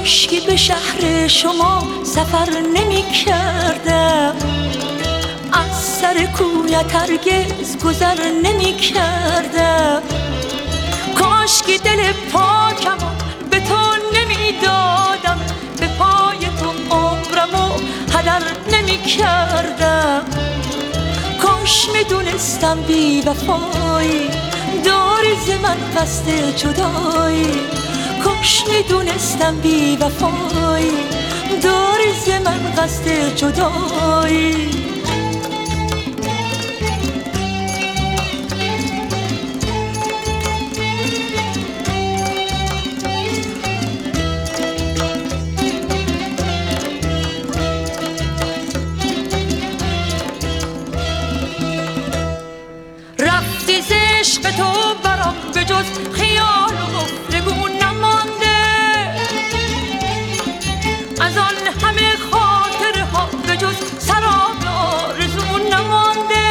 کاشکی به شهر شما سفر نمی کردم، از سر کویت هرگز گذر نمی کردم. کاشکی دل پاکم به تو نمی دادم، به پای تو عمرمو هدر نمی کردم. کاش می دونستم بی وفایی داری ز من قصد جدایی، کاش می دونستم بی وفایی داری ز من قصد جدایی. رفتی ز عشق تو برام به جز خیال و گفتگو نمانده، از آن همه خاطره ها به جز سراب آرزو نمانده.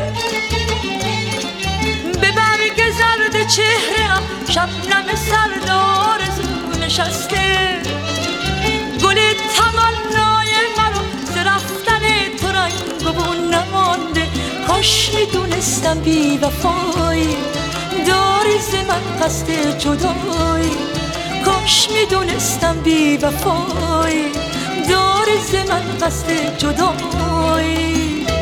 به برگ زرد چهره‌ام شبنم سرد آرزو نشسته، گل تمنای مرا ز رفتن تو رنگ و بو نمانده. کاش میدونستم بی وفایی داری ز من قصد جدایی، کاش میدونستم بی وفایی داری ز من قصد جدایی.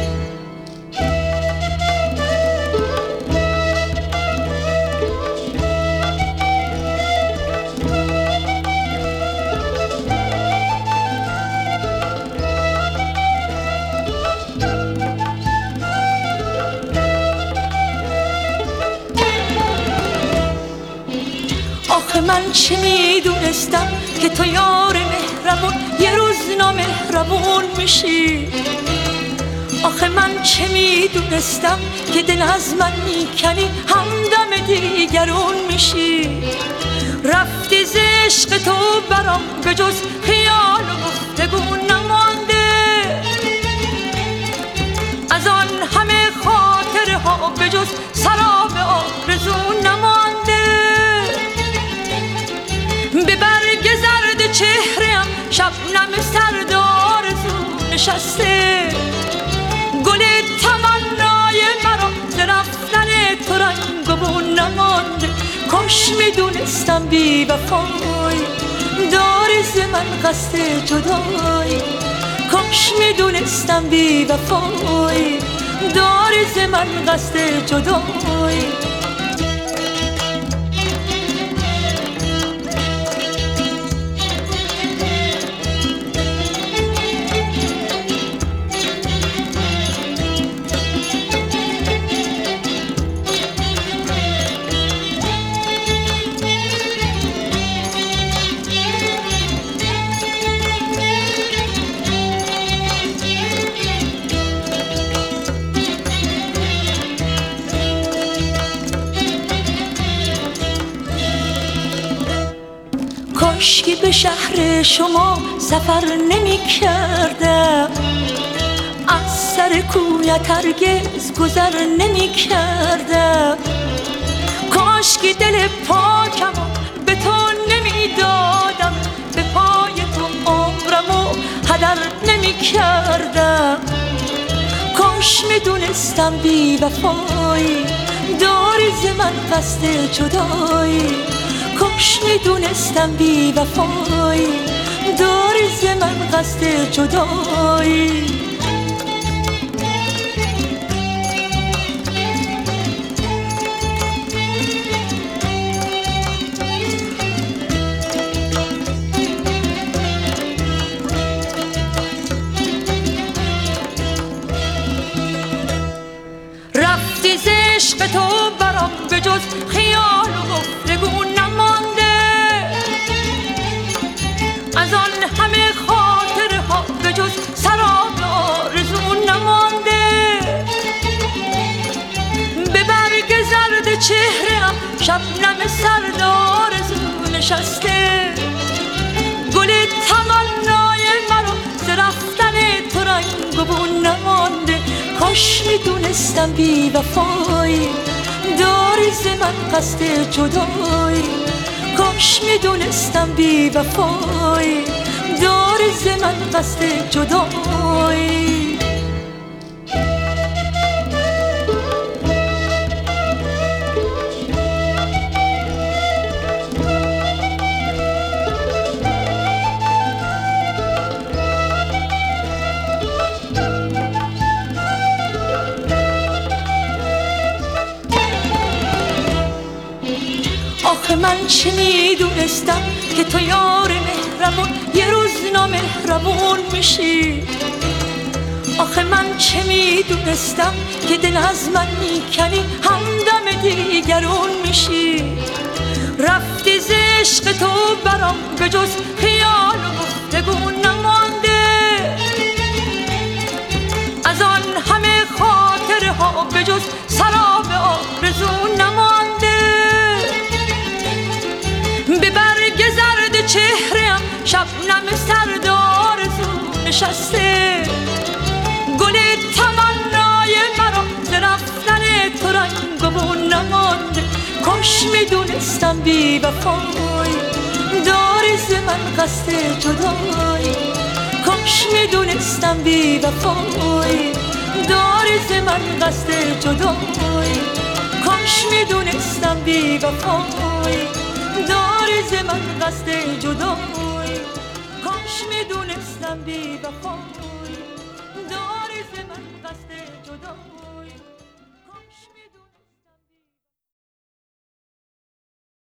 آخه من چه میدونستم که تو یار مهربون یه روز نامهربون میشی. آخه من چه میدونستم که دل از من میکنی همدم دیگرون میشی. رفتی ز عشق تو برام به جز خیال و گفتگو نمانده، از آن همه خاطره ها به جز سراب آرزو نمانده. به برگ زرد چهره‌ام شبنم سرد آرزو نشسته، گل تمنای مرا ز رفتن تو رنگ و بو نمانده. کاش میدونستم بی وفایی داری ز من قصد جدایی، کاش میدونستم بی وفایی داری ز من قصد جدایی. کاشکی به شهر شما سفر نمی کردم، از سر کویت هرگز گذر نمی کردم. کاشکی دل پاکم به تو نمی دادم، به پای تو عمرمو هدر نمی کردم. کاش می دونستم بی وفایی داری ز من قصد جدایی، کاش میدونستم بی وفایی داری ز من قصد جدایی. رفتی ز عشق تو برام به جز خیال و گفتگو نمانده، از آن همه خاطره ها به جز سراب آرزو نمانده. به برگ زرد چهره‌ام شبنم سرد آرزو نشسته، گل تمنای مرا ز رفتن تو رنگ و بو نمانده. کاش میدونستم بی وفایی داری ز من قصد جدایی، کاش میدونستم بی وفایی داری ز من قصد جدایی. آخه من چه میدونستم که تو یار مهربون یه روز نامهربون میشی. آخه من چه میدونستم که دل از من میکنی همدم دیگرون میشی. رفتی ز عشق تو برام به جز خیال و گفتگو نمانده، از آن همه خاطره ها به جز سراب آرزو نمانده. به برگ زرد چهره‌ام شبنم سرد آرزو نشسته، گل تمنای مرا ز رفتن تو رنگ و بو نمانده. کاش میدونستم بی وفایی داری ز من قصد جدایی. کاش میدونستم بی وفایی داری ز من قصد جدایی. کاش میدونستم بی وفایی داری ز من قصد جدایی. کاش میدونستم بی وفایی